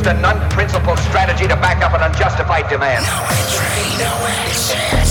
an unprincipled strategy to back up an unjustified demand. No entry, no exit.